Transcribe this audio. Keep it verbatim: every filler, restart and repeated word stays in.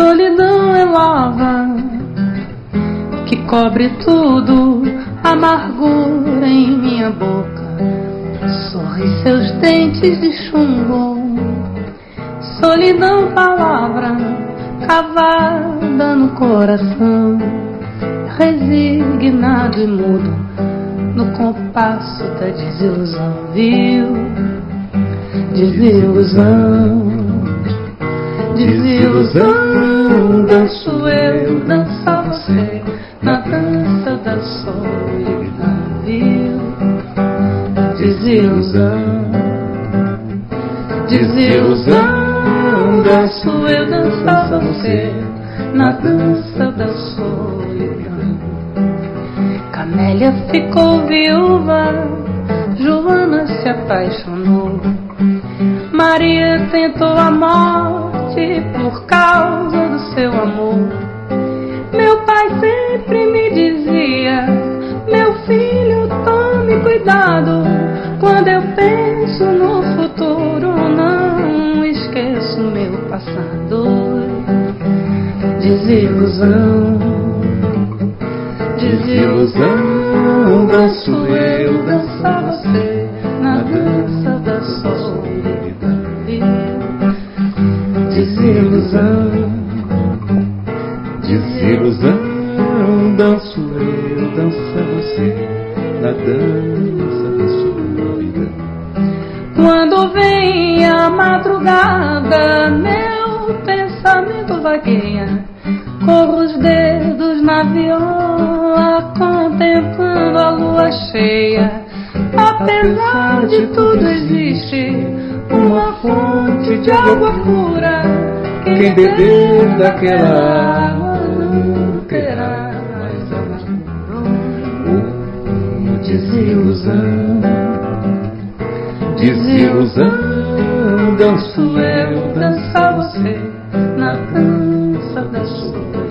solidão é lava que cobre tudo, amargura em minha boca, sorri seus dentes de chumbo. Solidão, palavra cavada no coração, resignado e mudo no compasso da desilusão, viu? Desilusão, desilusão, danço eu, dança você na dança da solidão, viu? Desilusão, desilusão, danço eu, dança você na dança da solidão. Camélia ficou viúva, Joana se apaixonou, Maria tentou a morte por causa do seu amor. Meu pai sempre me dizia: meu filho, tome cuidado, quando eu penso no futuro não esqueço meu passado. Desilusão, desilusão, danço eu, dança você na dança da solidão, desilusão, desilusão, danço eu, dança você na dança da solidão. Quando vem a madrugada, meu pensamento vagueia, corro os dedos na viola, contemplando a lua cheia. Apesar de tudo existe uma fonte de água pura, quem beber daquela água não terá mais amor. Oh, desilusão, desilusão, danço eu, dança você na dança da solidão.